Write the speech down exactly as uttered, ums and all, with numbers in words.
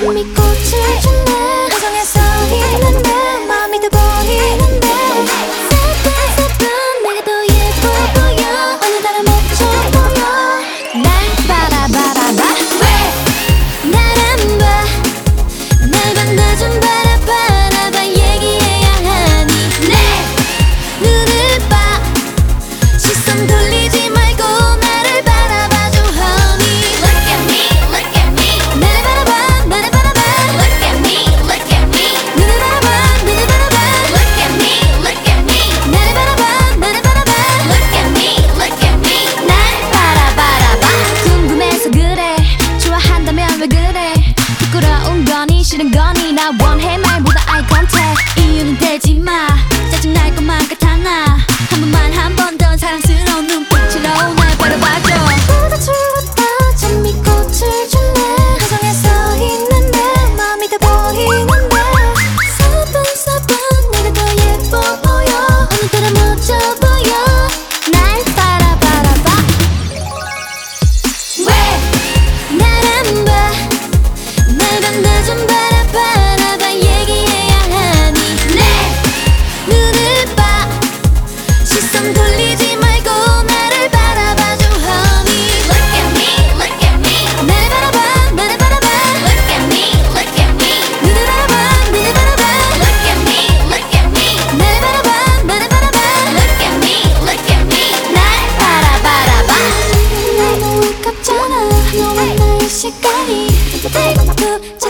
준비 꽃을 줬네. 표정에서 있는 내 마음이 더 보이는데 세븐 세븐 내가 더 예뻐 보여. 오늘따라 멋져 보여. 날 바라바라봐. 왜 날 안 봐. 날 만나 좀 바라바라봐. 얘기해야 하니 내 눈을 봐. 시선 돌리지 말고 나를 바라봐줘 honey. Look at me, look at me. 나를 바라봐, 나를 바라봐. Look at me, look at me. 눈을 바라봐, 눈을 바라봐. Look at me, look at me. 나를 바라봐, 나를 바라봐. Look at me, look at me. 날 바라바라봐. 궁금해서 그래. 좋아한다면 왜 그래. 부끄러운 거니 싫은 거니 나 원해 말보다 eye contact. 이유는 되지 마. 짜증날 것만 같아 나. 한 번만 한 번 더 사랑스러운 눈빛으로 날 바라봐줘. 보다 추웠다 장미꽃을 줬네. 표정에서 있는 내 마음이 더 보이는데 사분 사분 내가 더 예뻐 보여. 오늘따라 멋져 보여. 날 바라바라봐. 왜 날 안 봐. 날 만나 좀 바라바라봐. 얘기해야 하니 내 눈을 봐. 시선 돌리지 말고 나를 바라봐줘 honey. Look at me, look at me. 나를 바라봐, 나를 바라봐. Look at me, look at me. 눈을 바라봐, 눈을 바라봐. Look at me, look at me. 나를 바라봐, 나를 바라봐. Look at me, look at me. 날 바라바라봐. 너무 아깝잖아 너와 나의 시간이.